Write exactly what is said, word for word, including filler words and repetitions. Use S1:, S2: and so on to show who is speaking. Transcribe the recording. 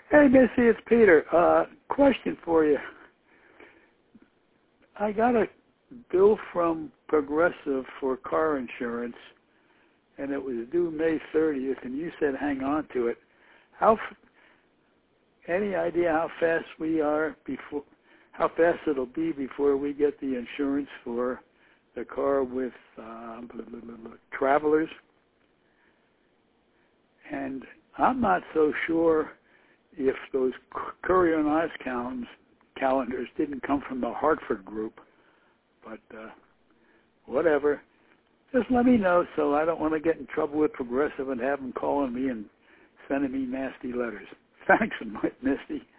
S1: Hey, Missy, it's Peter. Uh, question for you. I got a bill from Progressive for car insurance, and it was due May thirtieth, and you said hang on to it. How? F- any idea how fast we are before? How fast it'll be before we get the insurance for the car with uh, blah, blah, blah, blah, Travelers? And I'm not so sure if those Courier and Ice calendars, calendars didn't come from the Hartford group, but uh, whatever. Just let me know so I don't want to get in trouble with Progressive and have them calling me and sending me nasty letters. Thanks, Misty.